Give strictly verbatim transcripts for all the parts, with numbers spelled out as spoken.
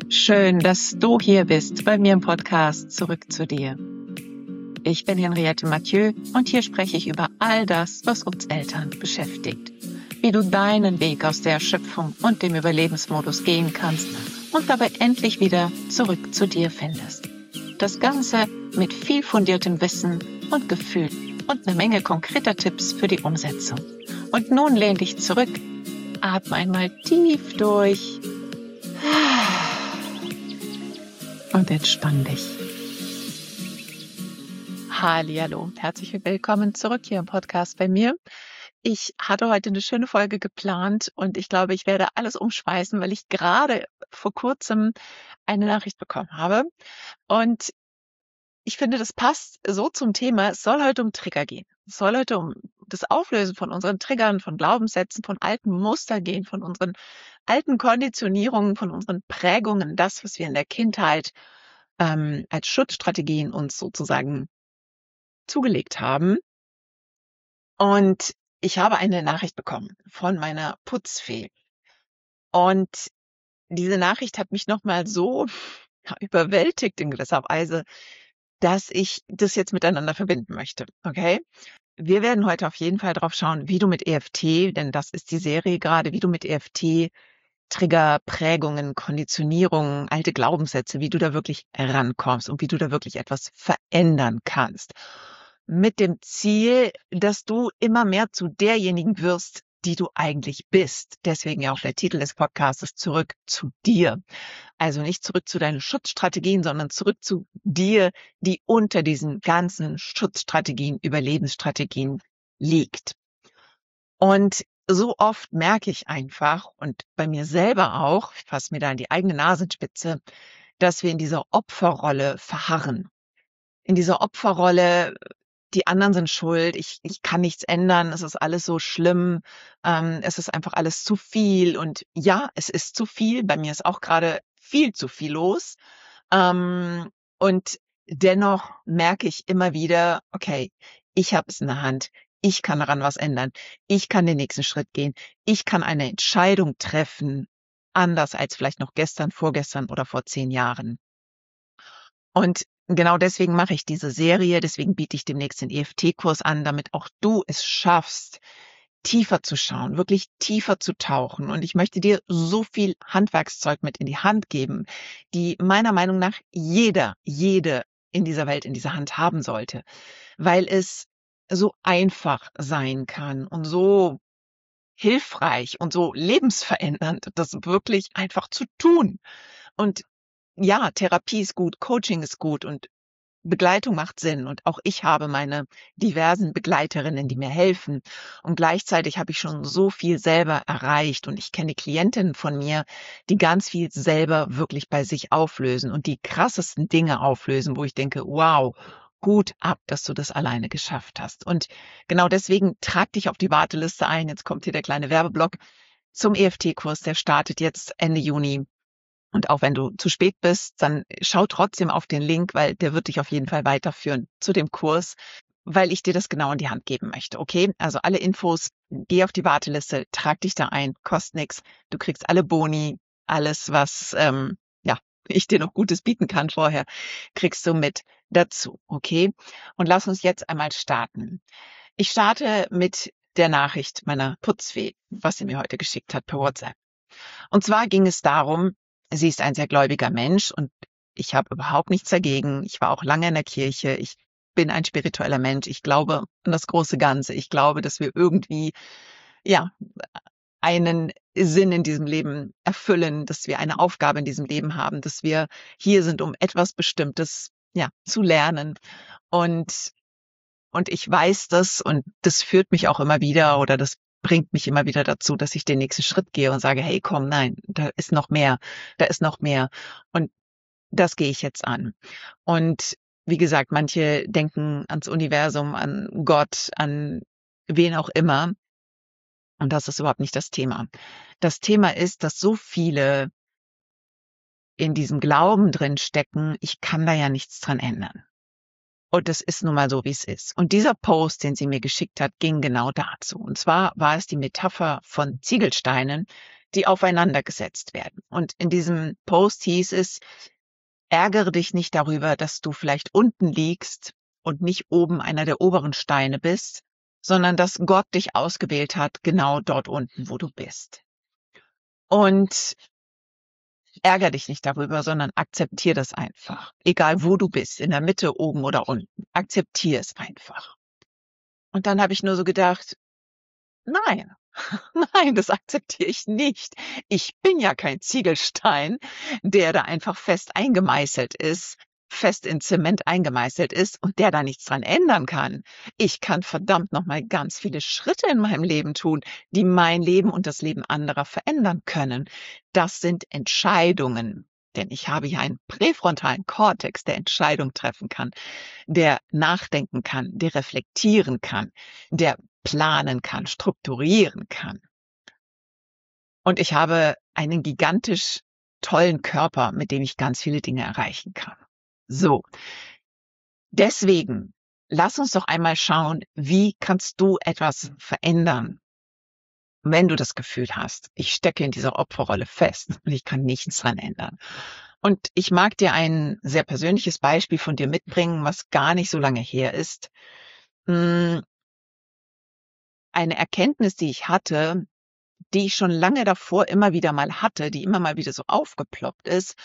Schön, dass du hier bist bei mir im Podcast Zurück zu dir. Ich bin Henriette Mathieu und hier spreche ich über all das, was uns Eltern beschäftigt. Wie du deinen Weg aus der Erschöpfung und dem Überlebensmodus gehen kannst und dabei endlich wieder zurück zu dir findest. Das Ganze mit viel fundiertem Wissen und Gefühl und eine Menge konkreter Tipps für die Umsetzung. Und nun lehn dich zurück, atme einmal tief durch und entspann dich. Hallihallo, herzlich willkommen zurück hier im Podcast bei mir. Ich hatte heute eine schöne Folge geplant und ich glaube, ich werde alles umschmeißen, weil ich gerade vor kurzem eine Nachricht bekommen habe. Und ich finde, das passt so zum Thema. Es soll heute um Trigger gehen. Es soll heute um das Auflösen von unseren Triggern, von Glaubenssätzen, von alten Mustern gehen, von unseren alten Konditionierungen, von unseren Prägungen, das, was wir in der Kindheit ähm, als Schutzstrategien uns sozusagen zugelegt haben. Und ich habe eine Nachricht bekommen von meiner Putzfee. Und diese Nachricht hat mich nochmal so überwältigt in gewisser Weise, dass ich das jetzt miteinander verbinden möchte. Okay? Wir werden heute auf jeden Fall drauf schauen, wie du mit E F T, denn das ist die Serie gerade, wie du mit E F T Trigger, Prägungen, Konditionierungen, alte Glaubenssätze, wie du da wirklich rankommst und wie du da wirklich etwas verändern kannst. Mit dem Ziel, dass du immer mehr zu derjenigen wirst, die du eigentlich bist. Deswegen ja auch der Titel des Podcasts, zurück zu dir. Also nicht zurück zu deinen Schutzstrategien, sondern zurück zu dir, die unter diesen ganzen Schutzstrategien, Überlebensstrategien liegt. Und so oft merke ich einfach, und bei mir selber auch, ich fasse mir da in die eigene Nasenspitze, dass wir in dieser Opferrolle verharren. In dieser Opferrolle, die anderen sind schuld, ich, ich kann nichts ändern, es ist alles so schlimm, ähm, es ist einfach alles zu viel. Und ja, es ist zu viel, bei mir ist auch gerade viel zu viel los. Ähm, und dennoch merke ich immer wieder, okay, ich habe es in der Hand. Ich kann daran was ändern. Ich kann den nächsten Schritt gehen. Ich kann eine Entscheidung treffen, anders als vielleicht noch gestern, vorgestern oder vor zehn Jahren. Und genau deswegen mache ich diese Serie, deswegen biete ich demnächst den E F T-Kurs an, damit auch du es schaffst, tiefer zu schauen, wirklich tiefer zu tauchen. Und ich möchte dir so viel Handwerkszeug mit in die Hand geben, die meiner Meinung nach jeder, jede in dieser Welt in dieser Hand haben sollte, weil es so einfach sein kann und so hilfreich und so lebensverändernd, das wirklich einfach zu tun. Und ja, Therapie ist gut, Coaching ist gut und Begleitung macht Sinn. Und auch ich habe meine diversen Begleiterinnen, die mir helfen. Und gleichzeitig habe ich schon so viel selber erreicht. Und ich kenne Klientinnen von mir, die ganz viel selber wirklich bei sich auflösen und die krassesten Dinge auflösen, wo ich denke, wow, gut ab, dass du das alleine geschafft hast. Und genau deswegen trag dich auf die Warteliste ein. Jetzt kommt hier der kleine Werbeblock zum E F T-Kurs. Der startet jetzt Ende Juni. Und auch wenn du zu spät bist, dann schau trotzdem auf den Link, weil der wird dich auf jeden Fall weiterführen zu dem Kurs, weil ich dir das genau in die Hand geben möchte. Okay, also alle Infos, geh auf die Warteliste, trag dich da ein, kostet nichts. Du kriegst alle Boni, alles, was ähm, ja ich dir noch Gutes bieten kann vorher, kriegst du mit dazu. Okay, und lass uns jetzt einmal starten. Ich starte mit der Nachricht meiner Putzfee, was sie mir heute geschickt hat per WhatsApp. Und zwar ging es darum, sie ist ein sehr gläubiger Mensch und ich habe überhaupt nichts dagegen. Ich war auch lange in der Kirche. Ich bin ein spiritueller Mensch. Ich glaube an das große Ganze. Ich glaube, dass wir irgendwie, ja, einen Sinn in diesem Leben erfüllen, dass wir eine Aufgabe in diesem Leben haben, dass wir hier sind, um etwas Bestimmtes, ja, zu lernen. Und, und ich weiß das und das führt mich auch immer wieder oder das bringt mich immer wieder dazu, dass ich den nächsten Schritt gehe und sage, hey, komm, nein, da ist noch mehr, da ist noch mehr. Und das gehe ich jetzt an. Und wie gesagt, manche denken ans Universum, an Gott, an wen auch immer. Und das ist überhaupt nicht das Thema. Das Thema ist, dass so viele in diesem Glauben drin stecken, ich kann da ja nichts dran ändern. Und es ist nun mal so, wie es ist. Und dieser Post, den sie mir geschickt hat, ging genau dazu. Und zwar war es die Metapher von Ziegelsteinen, die aufeinander gesetzt werden. Und in diesem Post hieß es, ärgere dich nicht darüber, dass du vielleicht unten liegst und nicht oben einer der oberen Steine bist, sondern dass Gott dich ausgewählt hat, genau dort unten, wo du bist. Und ärgere dich nicht darüber, sondern akzeptier das einfach. Egal wo du bist, in der Mitte, oben oder unten. Akzeptier es einfach. Und dann habe ich nur so gedacht, nein, nein, das akzeptiere ich nicht. Ich bin ja kein Ziegelstein, der da einfach fest eingemeißelt ist, fest in Zement eingemeißelt ist und der da nichts dran ändern kann. Ich kann verdammt nochmal ganz viele Schritte in meinem Leben tun, die mein Leben und das Leben anderer verändern können. Das sind Entscheidungen. Denn ich habe hier einen präfrontalen Kortex, der Entscheidungen treffen kann, der nachdenken kann, der reflektieren kann, der planen kann, strukturieren kann. Und ich habe einen gigantisch tollen Körper, mit dem ich ganz viele Dinge erreichen kann. So, deswegen lass uns doch einmal schauen, wie kannst du etwas verändern, wenn du das Gefühl hast, ich stecke in dieser Opferrolle fest und ich kann nichts dran ändern. Und ich mag dir ein sehr persönliches Beispiel von dir mitbringen, was gar nicht so lange her ist. Eine Erkenntnis, die ich hatte, die ich schon lange davor immer wieder mal hatte, die immer mal wieder so aufgeploppt ist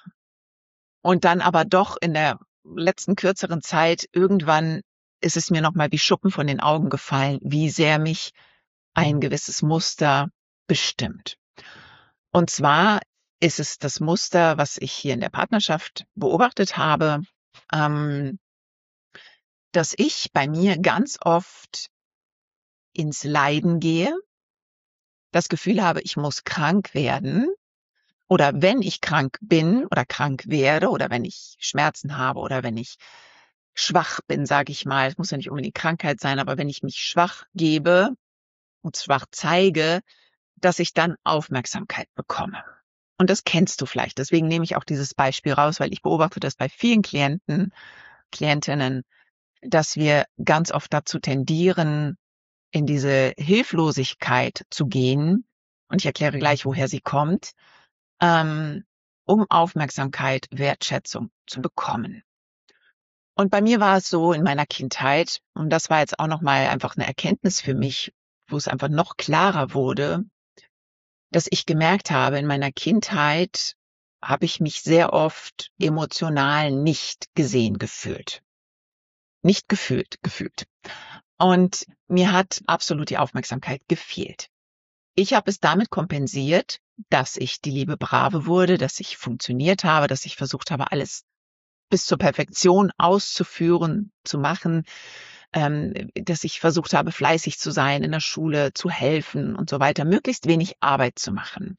und dann aber doch in der letzten kürzeren Zeit irgendwann ist es mir nochmal wie Schuppen von den Augen gefallen, wie sehr mich ein gewisses Muster bestimmt. Und zwar ist es das Muster, was ich hier in der Partnerschaft beobachtet habe, ähm, dass ich bei mir ganz oft ins Leiden gehe, das Gefühl habe, ich muss krank werden. Oder wenn ich krank bin oder krank werde oder wenn ich Schmerzen habe oder wenn ich schwach bin, sage ich mal, es muss ja nicht unbedingt Krankheit sein, aber wenn ich mich schwach gebe und schwach zeige, dass ich dann Aufmerksamkeit bekomme. Und das kennst du vielleicht. Deswegen nehme ich auch dieses Beispiel raus, weil ich beobachte das bei vielen Klienten, Klientinnen, dass wir ganz oft dazu tendieren, in diese Hilflosigkeit zu gehen. Und ich erkläre gleich, woher sie kommt. Ähm, um Aufmerksamkeit, Wertschätzung zu bekommen. Und bei mir war es so in meiner Kindheit, und das war jetzt auch nochmal einfach eine Erkenntnis für mich, wo es einfach noch klarer wurde, dass ich gemerkt habe, in meiner Kindheit habe ich mich sehr oft emotional nicht gesehen gefühlt. Nicht gefühlt, gefühlt. Und mir hat absolut die Aufmerksamkeit gefehlt. Ich habe es damit kompensiert, dass ich die liebe Brave wurde, dass ich funktioniert habe, dass ich versucht habe, alles bis zur Perfektion auszuführen, zu machen, ähm, dass ich versucht habe, fleißig zu sein, in der Schule zu helfen und so weiter, möglichst wenig Arbeit zu machen.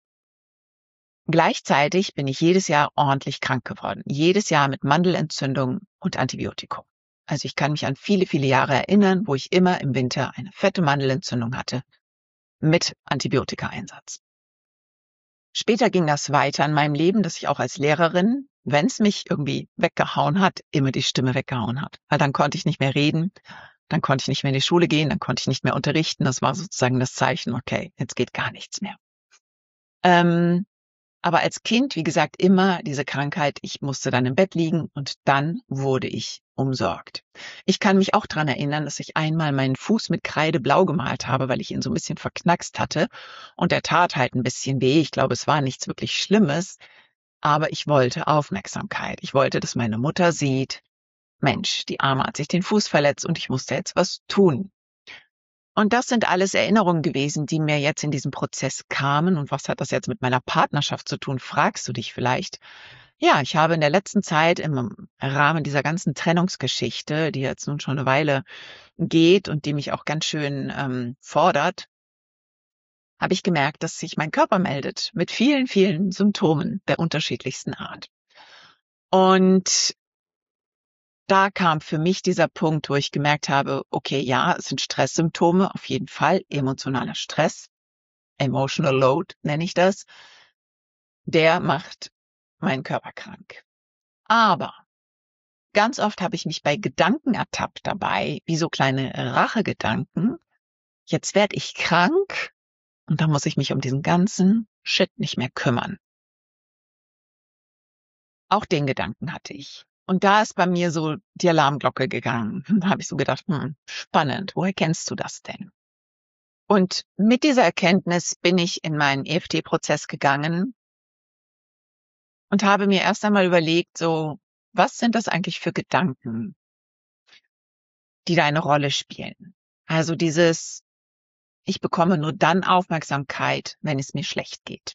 Gleichzeitig bin ich jedes Jahr ordentlich krank geworden, jedes Jahr mit Mandelentzündung und Antibiotikum. Also ich kann mich an viele, viele Jahre erinnern, wo ich immer im Winter eine fette Mandelentzündung hatte mit Antibiotikaeinsatz. Später ging das weiter in meinem Leben, dass ich auch als Lehrerin, wenn es mich irgendwie weggehauen hat, immer die Stimme weggehauen hat. Weil dann konnte ich nicht mehr reden, dann konnte ich nicht mehr in die Schule gehen, dann konnte ich nicht mehr unterrichten. Das war sozusagen das Zeichen, okay, jetzt geht gar nichts mehr. Ähm, aber als Kind, wie gesagt, immer diese Krankheit, ich musste dann im Bett liegen und dann wurde ich umsorgt. Ich kann mich auch dran erinnern, dass ich einmal meinen Fuß mit Kreide blau gemalt habe, weil ich ihn so ein bisschen verknackst hatte und der tat halt ein bisschen weh. Ich glaube, es war nichts wirklich Schlimmes, aber ich wollte Aufmerksamkeit. Ich wollte, dass meine Mutter sieht, Mensch, die Arme hat sich den Fuß verletzt und ich musste jetzt was tun. Und das sind alles Erinnerungen gewesen, die mir jetzt in diesem Prozess kamen. Und was hat das jetzt mit meiner Partnerschaft zu tun, fragst du dich vielleicht. Ja, ich habe in der letzten Zeit im Rahmen dieser ganzen Trennungsgeschichte, die jetzt nun schon eine Weile geht und die mich auch ganz schön ähm, fordert, habe ich gemerkt, dass sich mein Körper meldet mit vielen, vielen Symptomen der unterschiedlichsten Art. Und da kam für mich dieser Punkt, wo ich gemerkt habe, okay, ja, es sind Stresssymptome, auf jeden Fall, emotionaler Stress, emotional load nenne ich das, der macht meinen Körper krank. Aber ganz oft habe ich mich bei Gedanken ertappt dabei, wie so kleine Rachegedanken. Jetzt werde ich krank Und da muss ich mich um diesen ganzen Shit nicht mehr kümmern. Auch den Gedanken hatte ich. Und da ist bei mir so die Alarmglocke gegangen. Da habe ich so gedacht, hm, spannend, woher kennst du das denn? Und mit dieser Erkenntnis bin ich in meinen E F T-Prozess gegangen und habe mir erst einmal überlegt, so, was sind das eigentlich für Gedanken, die da eine Rolle spielen? Also dieses, ich bekomme nur dann Aufmerksamkeit, wenn es mir schlecht geht.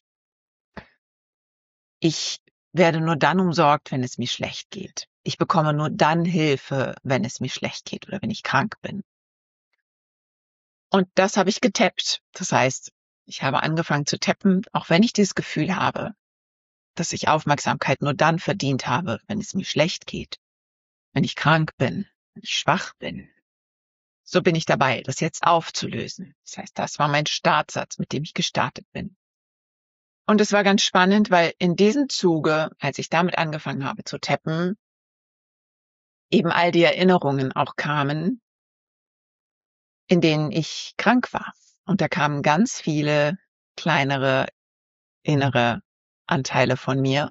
Ich werde nur dann umsorgt, wenn es mir schlecht geht. Ich bekomme nur dann Hilfe, wenn es mir schlecht geht oder wenn ich krank bin. Und das habe ich getappt. Das heißt, ich habe angefangen zu tappen, auch wenn ich dieses Gefühl habe, dass ich Aufmerksamkeit nur dann verdient habe, wenn es mir schlecht geht, wenn ich krank bin, wenn ich schwach bin. So bin ich dabei, das jetzt aufzulösen. Das heißt, das war mein Startsatz, mit dem ich gestartet bin. Und es war ganz spannend, weil in diesem Zuge, als ich damit angefangen habe zu tappen, eben all die Erinnerungen auch kamen, in denen ich krank war. Und da kamen ganz viele kleinere innere Anteile von mir,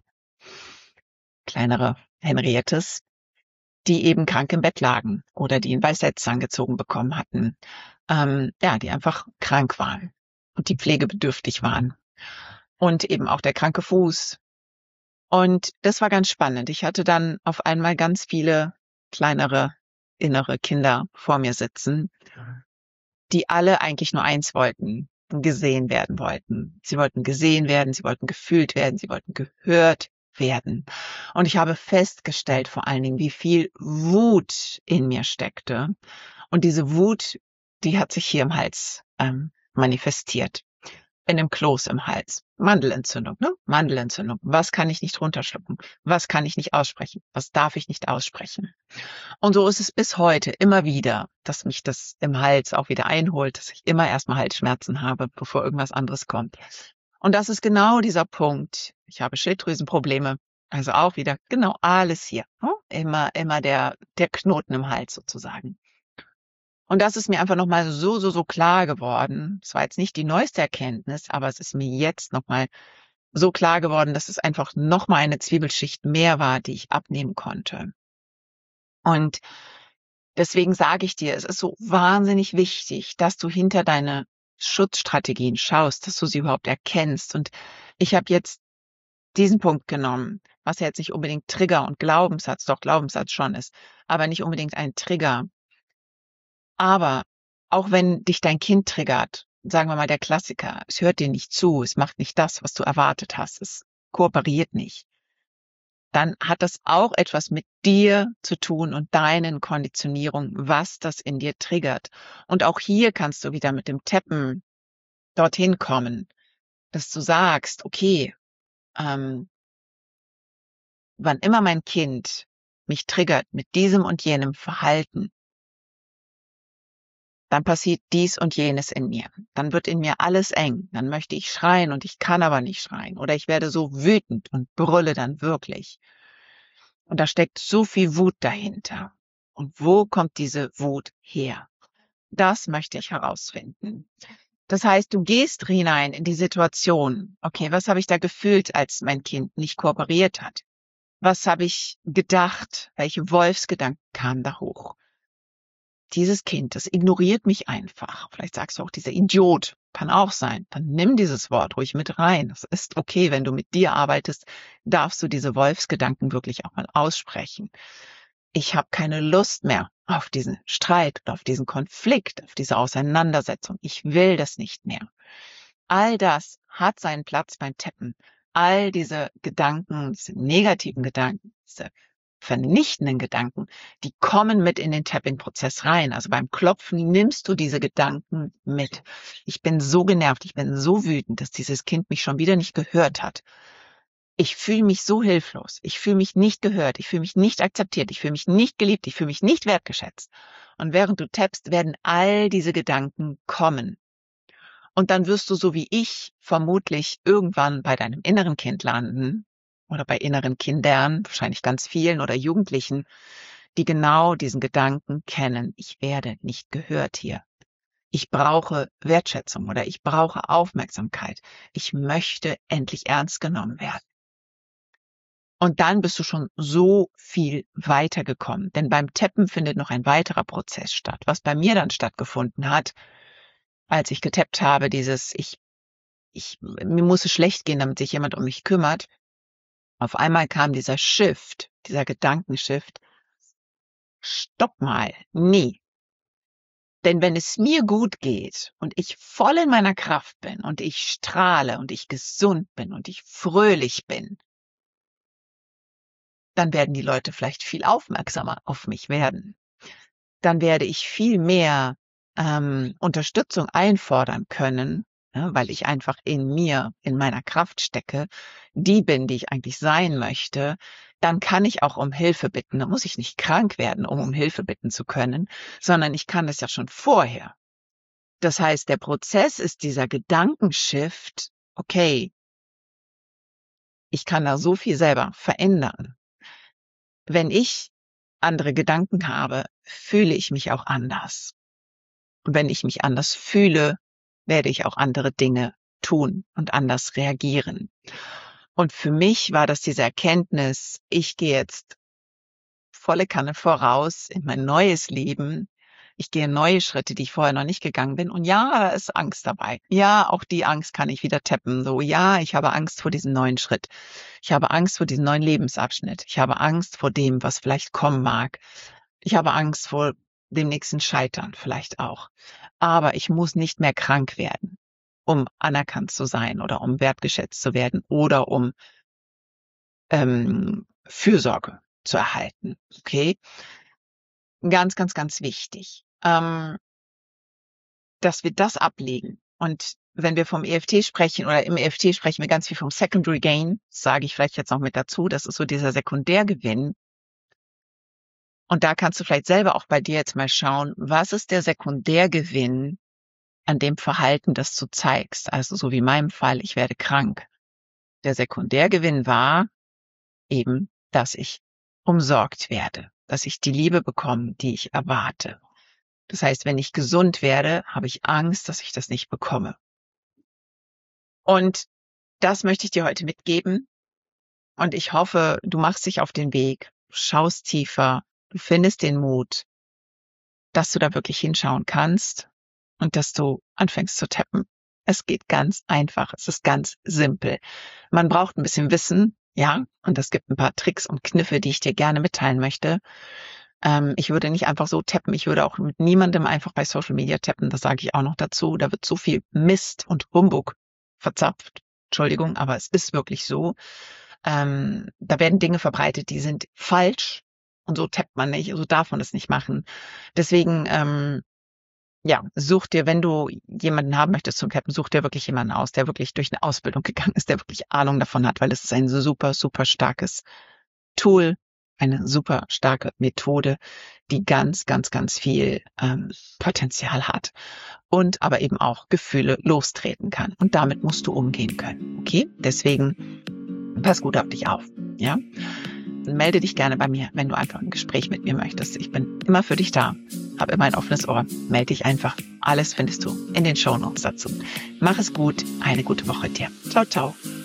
kleinere Henriettes, die eben krank im Bett lagen oder die einen Weisheitszahn gezogen bekommen hatten, ähm, ja, die einfach krank waren und die pflegebedürftig waren. Und eben auch der kranke Fuß. Und das war ganz spannend. Ich hatte dann auf einmal ganz viele kleinere innere Kinder vor mir sitzen, die alle eigentlich nur eins wollten, gesehen werden wollten. Sie wollten gesehen werden, sie wollten gefühlt werden, sie wollten gehört werden. Und ich habe festgestellt vor allen Dingen, wie viel Wut in mir steckte. Und diese Wut, die hat sich hier im Hals ähm, manifestiert. In dem Kloß im Hals. Mandelentzündung, ne? Mandelentzündung. Was kann ich nicht runterschlucken? Was kann ich nicht aussprechen? Was darf ich nicht aussprechen? Und so ist es bis heute immer wieder, dass mich das im Hals auch wieder einholt, dass ich immer erstmal Halsschmerzen habe, bevor irgendwas anderes kommt. Und das ist genau dieser Punkt. Ich habe Schilddrüsenprobleme, also auch wieder genau alles hier. Ne? Immer, immer der, der Knoten im Hals sozusagen. Und das ist mir einfach nochmal so, so, so klar geworden. Es war jetzt nicht die neueste Erkenntnis, aber es ist mir jetzt nochmal so klar geworden, dass es einfach nochmal eine Zwiebelschicht mehr war, die ich abnehmen konnte. Und deswegen sage ich dir, es ist so wahnsinnig wichtig, dass du hinter deine Schutzstrategien schaust, dass du sie überhaupt erkennst. Und ich habe jetzt diesen Punkt genommen, was ja jetzt nicht unbedingt Trigger und Glaubenssatz, doch Glaubenssatz schon ist, aber nicht unbedingt ein Trigger. Aber auch wenn dich dein Kind triggert, sagen wir mal der Klassiker, es hört dir nicht zu, es macht nicht das, was du erwartet hast, es kooperiert nicht, dann hat das auch etwas mit dir zu tun und deinen Konditionierungen, was das in dir triggert. Und auch hier kannst du wieder mit dem Tappen dorthin kommen, dass du sagst, okay, ähm, wann immer mein Kind mich triggert mit diesem und jenem Verhalten, dann passiert dies und jenes in mir. Dann wird in mir alles eng. Dann möchte ich schreien und ich kann aber nicht schreien. Oder ich werde so wütend und brülle dann wirklich. Und da steckt so viel Wut dahinter. Und wo kommt diese Wut her? Das möchte ich herausfinden. Das heißt, du gehst hinein in die Situation. Okay, was habe ich da gefühlt, als mein Kind nicht kooperiert hat? Was habe ich gedacht? Welche Wolfsgedanken kamen da hoch? Dieses Kind, das ignoriert mich einfach. Vielleicht sagst du auch, dieser Idiot kann auch sein. Dann nimm dieses Wort ruhig mit rein. Das ist okay, wenn du mit dir arbeitest, darfst du diese Wolfsgedanken wirklich auch mal aussprechen. Ich habe keine Lust mehr auf diesen Streit oder auf diesen Konflikt, auf diese Auseinandersetzung. Ich will das nicht mehr. All das hat seinen Platz beim Tappen. All diese Gedanken, diese negativen Gedanken, diese vernichtenden Gedanken, die kommen mit in den Tapping-Prozess rein. Also beim Klopfen nimmst du diese Gedanken mit. Ich bin so genervt, ich bin so wütend, dass dieses Kind mich schon wieder nicht gehört hat. Ich fühle mich so hilflos. Ich fühle mich nicht gehört. Ich fühle mich nicht akzeptiert. Ich fühle mich nicht geliebt. Ich fühle mich nicht wertgeschätzt. Und während du tappst, werden all diese Gedanken kommen. Und dann wirst du so wie ich vermutlich irgendwann bei deinem inneren Kind landen oder bei inneren Kindern, wahrscheinlich ganz vielen oder Jugendlichen, die genau diesen Gedanken kennen. Ich werde nicht gehört hier. ich brauche Wertschätzung oder ich brauche Aufmerksamkeit. Ich möchte endlich ernst genommen werden. Und dann bist du schon so viel weitergekommen. Denn beim Tappen findet noch ein weiterer Prozess statt. Was bei mir dann stattgefunden hat, als ich getappt habe, dieses, ich, ich, mir muss es schlecht gehen, damit sich jemand um mich kümmert. Auf einmal kam dieser Shift, dieser Gedankenshift. Stopp mal, nee. Denn wenn es mir gut geht und ich voll in meiner Kraft bin und ich strahle und ich gesund bin und ich fröhlich bin, dann werden die Leute vielleicht viel aufmerksamer auf mich werden. Dann werde ich viel mehr ähm, Unterstützung einfordern können, ja, weil ich einfach in mir, in meiner Kraft stecke, die bin, die ich eigentlich sein möchte. Dann kann ich auch um Hilfe bitten. Da muss ich nicht krank werden, um um Hilfe bitten zu können, sondern ich kann das ja schon vorher. Das heißt, der Prozess ist dieser Gedankenshift, okay, ich kann da so viel selber verändern. Wenn ich andere Gedanken habe, fühle ich mich auch anders. Und wenn ich mich anders fühle, werde ich auch andere Dinge tun und anders reagieren. Und für mich war das diese Erkenntnis, ich gehe jetzt volle Kanne voraus in mein neues Leben. Ich gehe neue Schritte, die ich vorher noch nicht gegangen bin. Und ja, da ist Angst dabei. Ja, auch die Angst kann ich wieder tappen. So, ja, ich habe Angst vor diesem neuen Schritt. Ich habe Angst vor diesem neuen Lebensabschnitt. Ich habe Angst vor dem, was vielleicht kommen mag. Ich habe Angst vor dem nächsten Scheitern vielleicht auch. Aber ich muss nicht mehr krank werden, um anerkannt zu sein oder um wertgeschätzt zu werden oder um ähm, Fürsorge zu erhalten. Okay? Ganz, ganz, ganz wichtig, ähm, dass wir das ablegen. Und wenn wir vom E F T sprechen oder im E F T sprechen wir ganz viel vom Secondary Gain, sage ich vielleicht jetzt noch mit dazu. Das ist so dieser Sekundärgewinn. Und da kannst du vielleicht selber auch bei dir jetzt mal schauen, was ist der Sekundärgewinn an dem Verhalten, das du zeigst? Also so wie in meinem Fall, ich werde krank. Der Sekundärgewinn war eben, dass ich umsorgt werde, dass ich die Liebe bekomme, die ich erwarte. Das heißt, wenn ich gesund werde, habe ich Angst, dass ich das nicht bekomme. Und das möchte ich dir heute mitgeben. Und ich hoffe, du machst dich auf den Weg, schaust tiefer, du findest den Mut, dass du da wirklich hinschauen kannst und dass du anfängst zu tappen. Es geht ganz einfach, es ist ganz simpel. Man braucht ein bisschen Wissen, ja, und es gibt ein paar Tricks und Kniffe, die ich dir gerne mitteilen möchte. Ähm, ich würde nicht einfach so tappen, ich würde auch mit niemandem einfach bei Social Media tappen, das sage ich auch noch dazu. Da wird so viel Mist und Humbug verzapft. Entschuldigung, aber es ist wirklich so. Ähm, da werden Dinge verbreitet, die sind falsch und so tappt man nicht, so darf man das nicht machen. Deswegen, ähm, ja, such dir, wenn du jemanden haben möchtest zum Tappen, such dir wirklich jemanden aus, der wirklich durch eine Ausbildung gegangen ist, der wirklich Ahnung davon hat, weil es ist ein super, super starkes Tool, eine super starke Methode, die ganz, ganz, ganz viel ähm, Potenzial hat und aber eben auch Gefühle lostreten kann. Und damit musst du umgehen können. Okay? Deswegen pass gut auf dich auf. Ja? Melde dich gerne bei mir, wenn du einfach ein Gespräch mit mir möchtest. Ich bin immer für dich da. Hab immer ein offenes Ohr. Melde dich einfach. Alles findest du in den Shownotes dazu. Mach es gut. Eine gute Woche dir. Ciao, ciao.